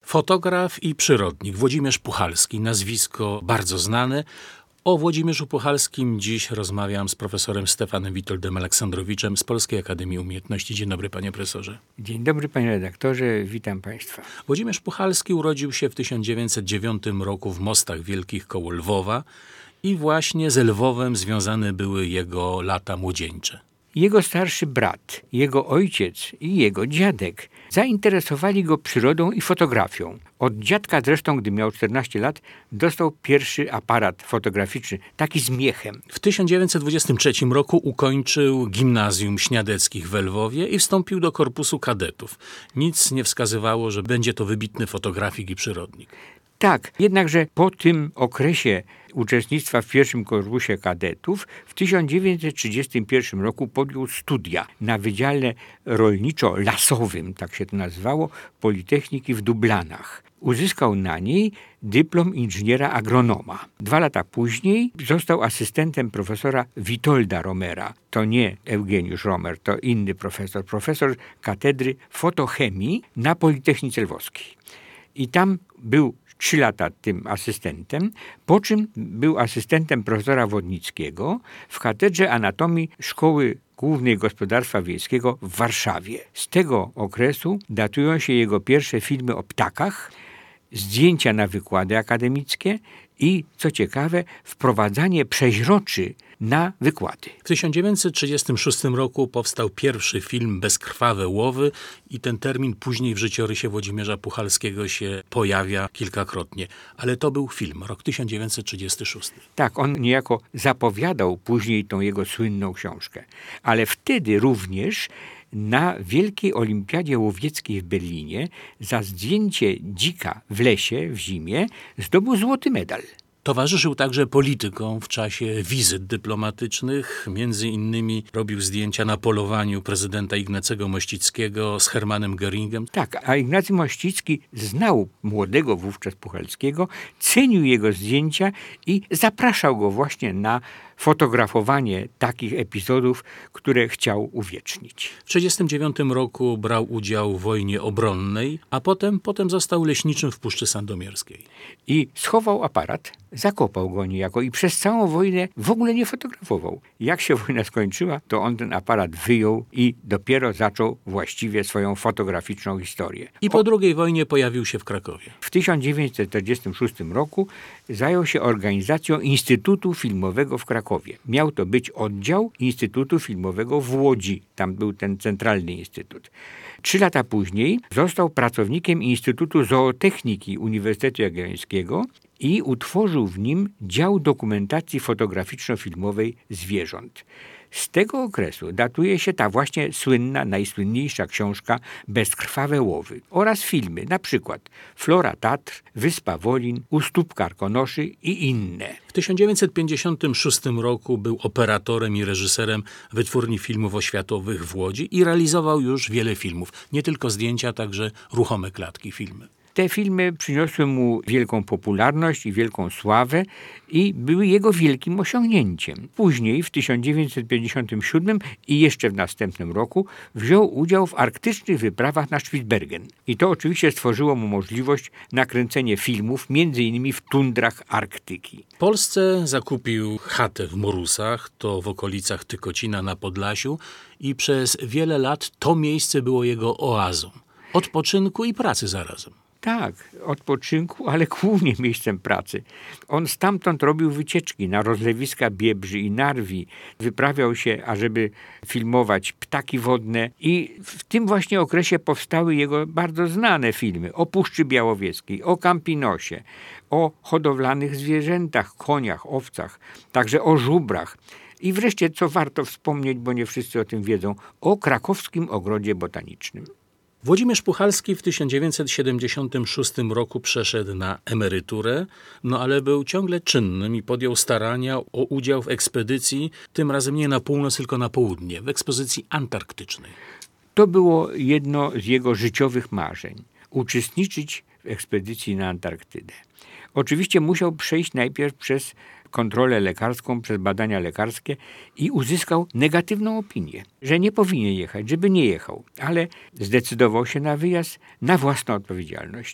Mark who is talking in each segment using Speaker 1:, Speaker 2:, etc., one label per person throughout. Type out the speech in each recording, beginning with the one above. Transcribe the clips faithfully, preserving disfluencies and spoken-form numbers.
Speaker 1: Fotograf i przyrodnik Włodzimierz Puchalski, nazwisko bardzo znane. O Włodzimierzu Puchalskim dziś rozmawiam z profesorem Stefanem Witoldem Aleksandrowiczem z Polskiej Akademii Umiejętności. Dzień dobry, panie profesorze.
Speaker 2: Dzień dobry, panie redaktorze, witam państwa.
Speaker 1: Włodzimierz Puchalski urodził się w tysiąc dziewięćset dziewiątym roku w Mostach Wielkich koło Lwowa i właśnie z Lwowem związane były jego lata młodzieńcze.
Speaker 2: Jego starszy brat, jego ojciec i jego dziadek zainteresowali go przyrodą i fotografią. Od dziadka zresztą, gdy miał czternaście lat, dostał pierwszy aparat fotograficzny, taki z miechem.
Speaker 1: W tysiąc dziewięćset dwudziestym trzecim roku ukończył Gimnazjum Śniadeckich w Lwowie i wstąpił do korpusu kadetów. Nic nie wskazywało, że będzie to wybitny fotografik i przyrodnik.
Speaker 2: Tak, jednakże po tym okresie uczestnictwa w pierwszym korpusie kadetów w tysiąc dziewięćset trzydziestym pierwszym roku podjął studia na Wydziale Rolniczo-Lasowym, tak się to nazywało, Politechniki w Dublanach. Uzyskał na niej dyplom inżyniera agronoma. Dwa lata później został asystentem profesora Witolda Romera. To nie Eugeniusz Romer, to inny profesor, profesor katedry fotochemii na Politechnice Lwowskiej. I tam był trzy lata tym asystentem, po czym był asystentem profesora Wodnickiego w katedrze anatomii Szkoły Głównej Gospodarstwa Wiejskiego w Warszawie. Z tego okresu datują się jego pierwsze filmy o ptakach, zdjęcia na wykłady akademickie i, co ciekawe, wprowadzanie przeźroczy na wykłady.
Speaker 1: W tysiąc dziewięćset trzydziestym szóstym roku powstał pierwszy film Bezkrwawe łowy i ten termin później w życiorysie Włodzimierza Puchalskiego się pojawia kilkakrotnie. Ale to był film, rok tysiąc dziewięćset trzydziesty szósty.
Speaker 2: Tak, on niejako zapowiadał później tą jego słynną książkę. Ale wtedy również na Wielkiej Olimpiadzie Łowieckiej w Berlinie za zdjęcie dzika w lesie w zimie zdobył złoty medal.
Speaker 1: Towarzyszył także politykom w czasie wizyt dyplomatycznych. Między innymi robił zdjęcia na polowaniu prezydenta Ignacego Mościckiego z Hermanem Göringiem.
Speaker 2: Tak, a Ignacy Mościcki znał młodego wówczas Puchalskiego, cenił jego zdjęcia i zapraszał go właśnie na fotografowanie takich epizodów, które chciał uwiecznić.
Speaker 1: W tysiąc dziewięćset trzydziestym dziewiątym roku brał udział w wojnie obronnej, a potem, potem został leśniczym w Puszczy Sandomierskiej.
Speaker 2: I schował aparat, zakopał go niejako i przez całą wojnę w ogóle nie fotografował. Jak się wojna skończyła, to on ten aparat wyjął i dopiero zaczął właściwie swoją fotograficzną historię.
Speaker 1: I po drugiej wojnie pojawił się w Krakowie.
Speaker 2: W tysiąc dziewięćset czterdziestym szóstym roku zajął się organizacją Instytutu Filmowego w Krakowie. Miał to być oddział Instytutu Filmowego w Łodzi. Tam był ten centralny instytut. Trzy lata później został pracownikiem Instytutu Zootechniki Uniwersytetu Jagiellońskiego i utworzył w nim dział dokumentacji fotograficzno-filmowej zwierząt. Z tego okresu datuje się ta właśnie słynna, najsłynniejsza książka Bezkrwawe łowy oraz filmy, na przykład Flora Tatr, Wyspa Wolin, U stóp Karkonoszy i inne.
Speaker 1: W tysiąc dziewięćset pięćdziesiątym szóstym roku był operatorem i reżyserem Wytwórni Filmów Oświatowych w Łodzi i realizował już wiele filmów. Nie tylko zdjęcia, także ruchome klatki, filmy.
Speaker 2: Te filmy przyniosły mu wielką popularność i wielką sławę i były jego wielkim osiągnięciem. Później, w tysiąc dziewięćset pięćdziesiątym siódmym i jeszcze w następnym roku wziął udział w arktycznych wyprawach na Spitsbergen. I to oczywiście stworzyło mu możliwość nakręcenia filmów, między innymi w tundrach Arktyki.
Speaker 1: W Polsce zakupił chatę w Morusach, to w okolicach Tykocina na Podlasiu i przez wiele lat to miejsce było jego oazą. Odpoczynku i pracy zarazem.
Speaker 2: Tak, odpoczynku, ale głównie miejscem pracy. On stamtąd robił wycieczki na rozlewiska Biebrzy i Narwi. Wyprawiał się, ażeby filmować ptaki wodne i w tym właśnie okresie powstały jego bardzo znane filmy o Puszczy Białowieskiej, o Campinosie, o hodowlanych zwierzętach, koniach, owcach, także o żubrach. I wreszcie, co warto wspomnieć, bo nie wszyscy o tym wiedzą, o Krakowskim Ogrodzie Botanicznym.
Speaker 1: Włodzimierz Puchalski w tysiąc dziewięćset siedemdziesiątym szóstym roku przeszedł na emeryturę, no ale był ciągle czynnym i podjął starania o udział w ekspedycji, tym razem nie na północ, tylko na południe, w ekspedycji antarktycznej.
Speaker 2: To było jedno z jego życiowych marzeń – uczestniczyć w ekspedycji na Antarktydę. Oczywiście musiał przejść najpierw przez kontrolę lekarską, przez badania lekarskie i uzyskał negatywną opinię, że nie powinien jechać, żeby nie jechał, ale zdecydował się na wyjazd na własną odpowiedzialność.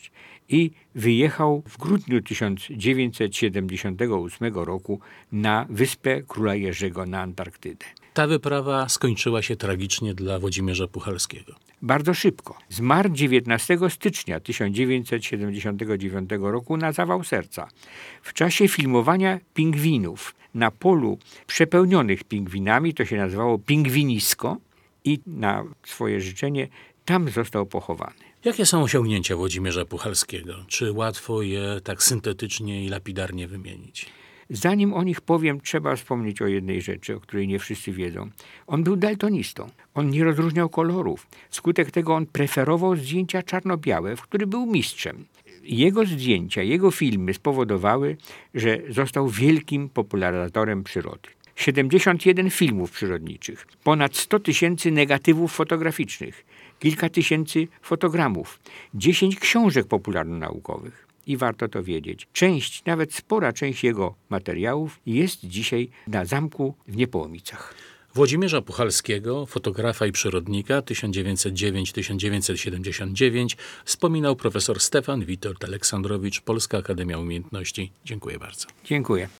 Speaker 2: i wyjechał w grudniu tysiąc dziewięćset siedemdziesiątego ósmego roku na wyspę Króla Jerzego na Antarktydę.
Speaker 1: Ta wyprawa skończyła się tragicznie dla Włodzimierza Puchalskiego.
Speaker 2: Bardzo szybko. Zmarł dziewiętnastego stycznia tysiąc dziewięćset siedemdziesiątego dziewiątego roku na zawał serca. W czasie filmowania pingwinów na polu przepełnionych pingwinami, to się nazywało pingwinisko, i na swoje życzenie tam został pochowany.
Speaker 1: Jakie są osiągnięcia Włodzimierza Puchalskiego? Czy łatwo je tak syntetycznie i lapidarnie wymienić?
Speaker 2: Zanim o nich powiem, trzeba wspomnieć o jednej rzeczy, o której nie wszyscy wiedzą. On był daltonistą. On nie rozróżniał kolorów. Wskutek tego on preferował zdjęcia czarno-białe, w których był mistrzem. Jego zdjęcia, jego filmy spowodowały, że został wielkim popularyzatorem przyrody. siedemdziesiąt jeden filmów przyrodniczych, ponad sto tysięcy negatywów fotograficznych, kilka tysięcy fotogramów, dziesięć książek popularno-naukowych. I warto to wiedzieć. Część, nawet spora część jego materiałów jest dzisiaj na zamku w Niepołomicach.
Speaker 1: Włodzimierza Puchalskiego, fotografa i przyrodnika tysiąc dziewięćset dziewięć do tysiąc dziewięćset siedemdziesiąt dziewięć, wspominał profesor Stefan Witold Aleksandrowicz, Polska Akademia Umiejętności. Dziękuję bardzo.
Speaker 2: Dziękuję.